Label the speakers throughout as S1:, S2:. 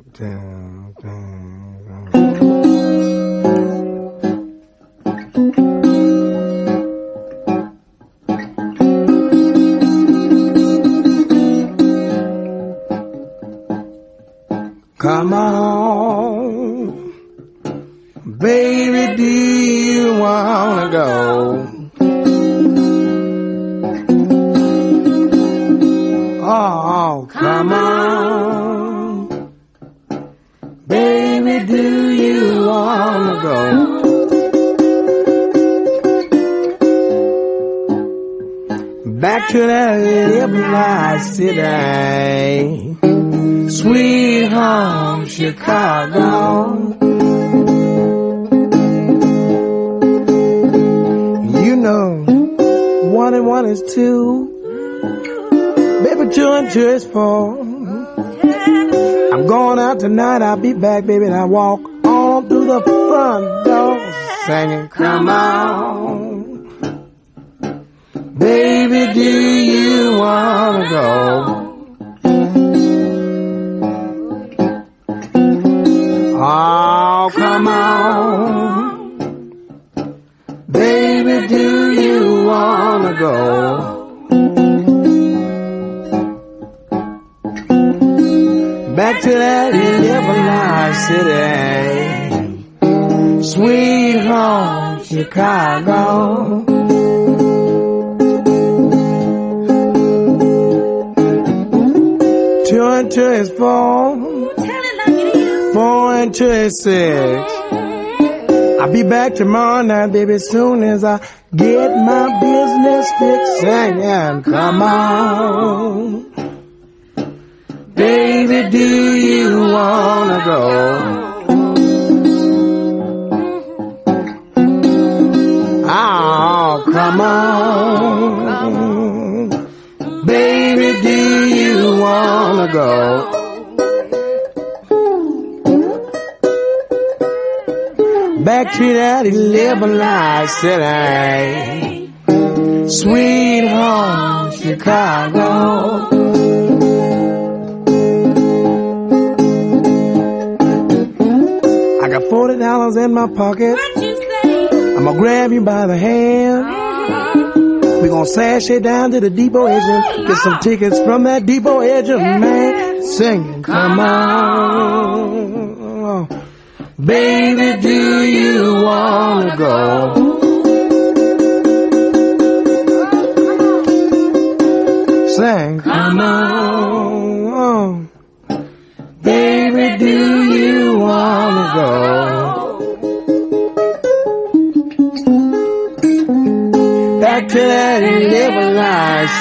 S1: Come on, baby, do you wanna go? Oh, come on, baby, do you wanna go? Back to that liberalized city, sweet home Chicago. You know, 1 and 1 is 2. Baby, 2 and 2 is 4. I'm going out tonight, I'll be back, baby, and I walk on through the front door, singing, come on, baby, do you wanna go? Oh, come on, baby, do you wanna go? Back to that liberalized city, sweet home Chicago. Two and 2 is 4. 4 and 2 is 6. I'll be back tomorrow night, baby, as soon as I get my business fixed. Singing, come on, baby, do you wanna go? Oh, come on, baby, do you wanna go? Back to that liberalized city, sweet home Chicago. I got $40 in my pocket. I'm gonna grab you by the hand. We're gonna sashay down to the depot edge and get some tickets from that depot edge of man, singing, come on, baby, do you wanna go? Sing, come on, baby, do you wanna go? Back to that liberalized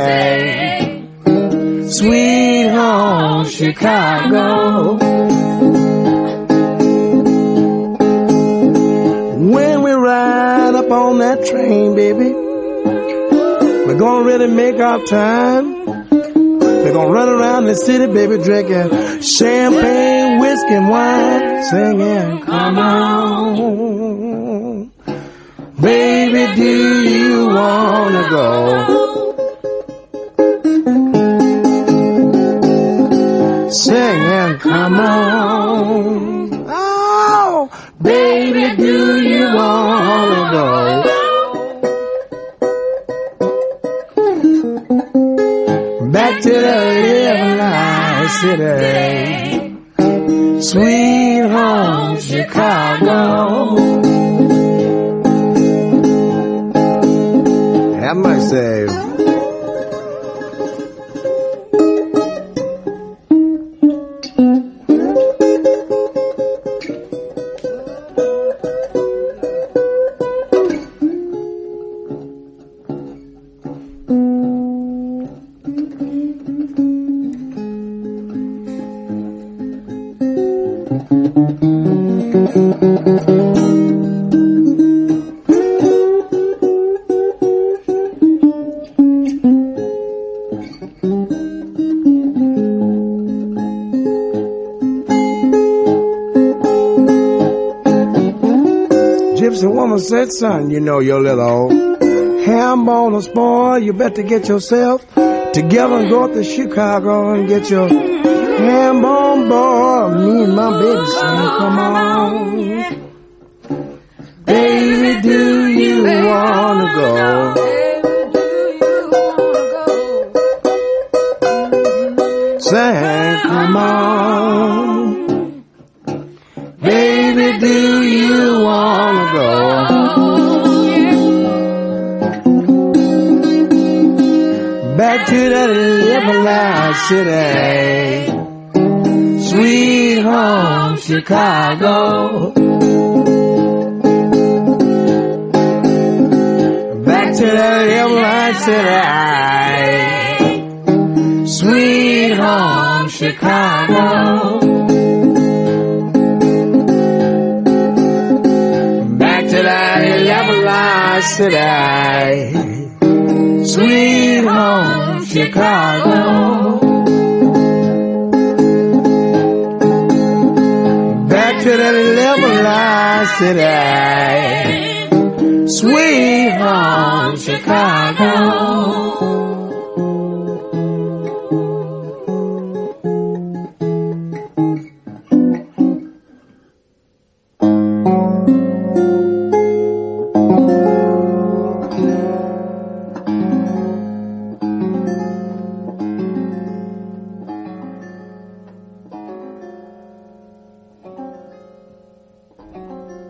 S1: city, sweet home Chicago. When we ride up on that train, baby, we're gonna really make our time. We're gonna run around the city, baby, drinking champagne, whiskey, and wine, singing, come on, baby, do you wanna go? Singing, come on, oh, baby, do you wanna go? Back to the liberalized city, sweet home Chicago. Have my save. Gypsy woman said, son, you know your little ham bone will spoil. You better get yourself together and go up to Chicago and get your ham bone boy my baby saying, come on. Baby, do you wanna go? Say, come on. Baby, do you wanna go? Back to that Liverpool city, sweet home Chicago. Back to that Liverpool city, sweet home Chicago. Back to that Liverpool city, sweet home Chicago. Back to that Liverpool city, sweet home Chicago.